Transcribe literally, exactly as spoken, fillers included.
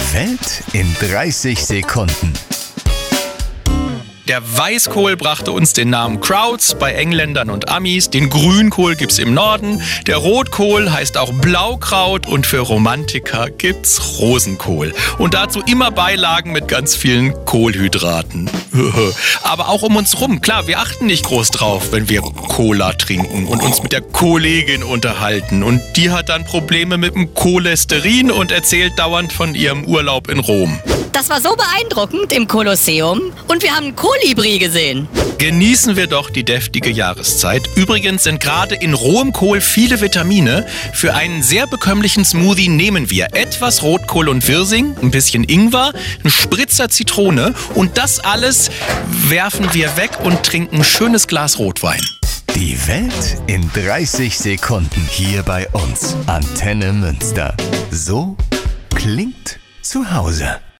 Welt in dreißig Sekunden. Der Weißkohl brachte uns den Namen Krauts bei Engländern und Amis. Den Grünkohl gibt's im Norden. Der Rotkohl heißt auch Blaukraut und für Romantiker gibt's Rosenkohl. Und dazu immer Beilagen mit ganz vielen Kohlenhydraten. Aber auch um uns rum. Klar, wir achten nicht groß drauf, wenn wir Cola trinken und uns mit der Kollegin unterhalten. Und die hat dann Probleme mit dem Cholesterin und erzählt dauernd von ihrem Urlaub in Rom. Das war so beeindruckend im Kolosseum und wir haben Kolibri gesehen. Genießen wir doch die deftige Jahreszeit. Übrigens sind gerade in rohem Kohl viele Vitamine. Für einen sehr bekömmlichen Smoothie nehmen wir etwas Rotkohl und Wirsing, ein bisschen Ingwer, einen Spritzer Zitrone und das alles werfen wir weg und trinken ein schönes Glas Rotwein. Die Welt in dreißig Sekunden hier bei uns. Antenne Münster. So klingt zu Hause.